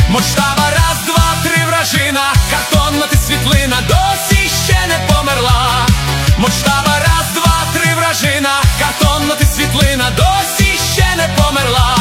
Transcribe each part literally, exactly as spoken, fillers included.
Моштава, раз, два, три, вражина, картонна ти світлина, досі ще не померла. Моштава, раз, два, три, вражина, картонна ти світлина, досі ще не померла.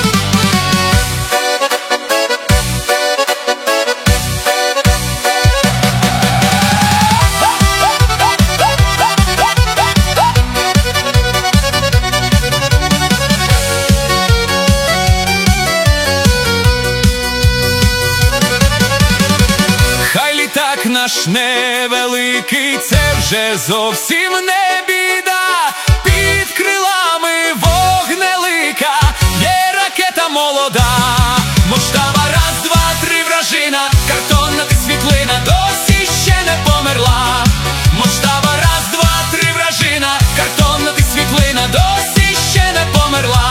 Так наш невеликий, це вже зовсім не біда. Під крилами вогнелика, є ракета молода. Моштава, раз, два, три, вражина, картонна ти світлина, досі ще не померла. Моштава, раз, два, три, вражина, картонна ти світлина, досі ще не померла.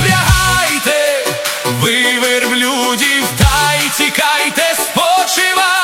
Запрягайте ви верблюдів, та й тікайте, спочивайте.